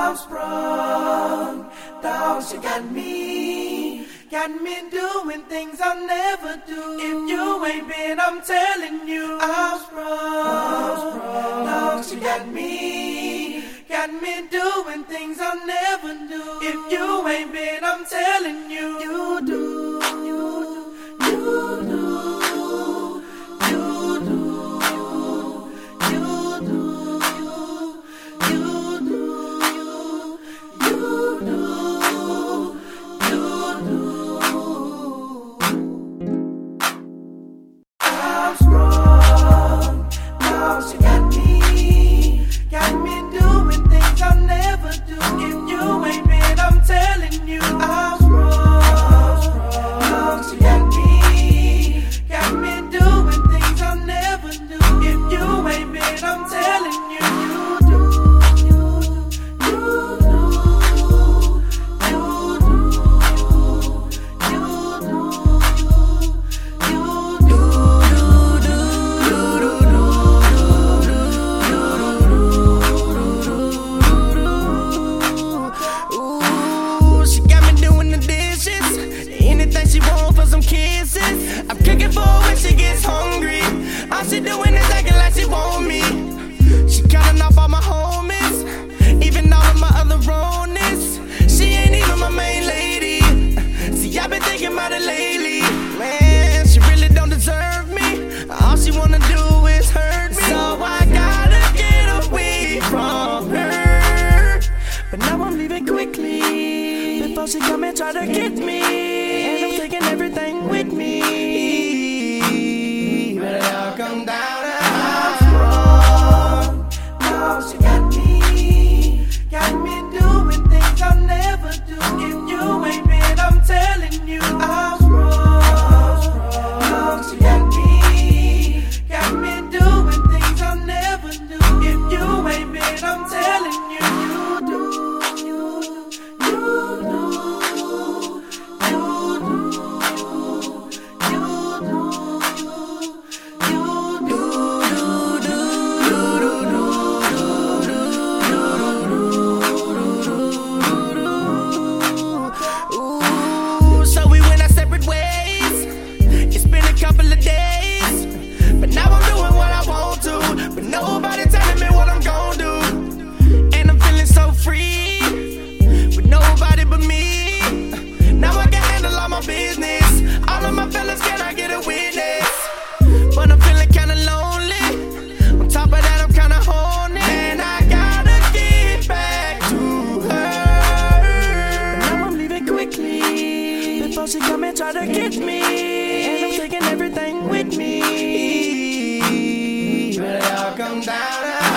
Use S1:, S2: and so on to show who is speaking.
S1: I'm sprung, dog, she got me doing things I'll never do. If you ain't been, I'm telling you, I'm sprung, dog, she got me doing things I'll never do. If you ain't been, I'm telling you, you do, you do, you do. She come and try to get me, and I'm taking everything with me. But it all come down to I'm sprung. No, she got me doing things I'll never do. If you ain't been, I'm telling you, I'm sprung. No, she got me doing things I'll never do. If you ain't been, I'm telling you, you do. She come and try to get me, and I'm taking everything with me. But it all come down to